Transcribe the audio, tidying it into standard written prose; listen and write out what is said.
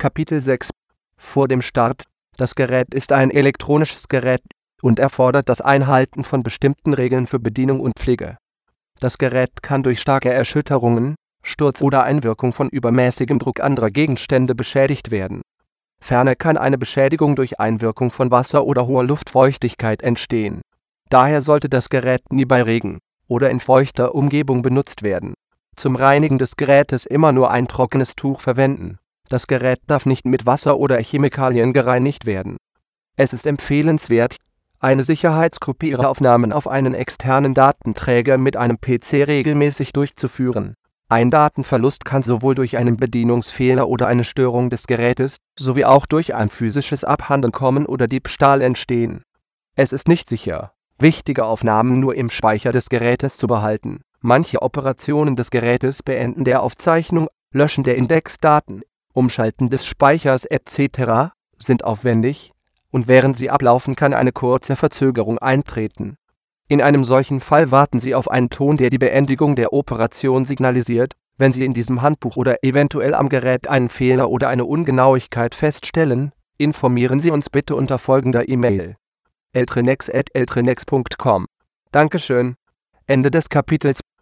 Kapitel 6 Vor dem Start. Das Gerät ist ein elektronisches Gerät und erfordert das Einhalten von bestimmten Regeln für Bedienung und Pflege. Das Gerät kann durch starke Erschütterungen, Sturz oder Einwirkung von übermäßigem Druck anderer Gegenstände beschädigt werden. Ferner kann eine Beschädigung durch Einwirkung von Wasser oder hoher Luftfeuchtigkeit entstehen. Daher sollte das Gerät nie bei Regen oder in feuchter Umgebung benutzt werden. Zum Reinigen des Gerätes immer nur ein trockenes Tuch verwenden. Das Gerät darf nicht mit Wasser oder Chemikalien gereinigt werden. Es ist empfehlenswert, eine Sicherheitskopieaufnahme auf einen externen Datenträger mit einem PC regelmäßig durchzuführen. Ein Datenverlust kann sowohl durch einen Bedienungsfehler oder eine Störung des Gerätes, sowie auch durch ein physisches Abhandenkommen oder Diebstahl entstehen. Es ist nicht sicher, wichtige Aufnahmen nur im Speicher des Gerätes zu behalten. Manche Operationen des Gerätes beenden der Aufzeichnung, Löschen der Indexdaten, Umschalten des Speichers etc. sind aufwendig, und während sie ablaufen, kann eine kurze Verzögerung eintreten. In einem solchen Fall warten Sie auf einen Ton, der die Beendigung der Operation signalisiert. Wenn Sie in diesem Handbuch oder eventuell am Gerät einen Fehler oder eine Ungenauigkeit feststellen, informieren Sie uns bitte unter folgender E-Mail: eltrinex@eltrinex.com. Dankeschön. Ende des Kapitels.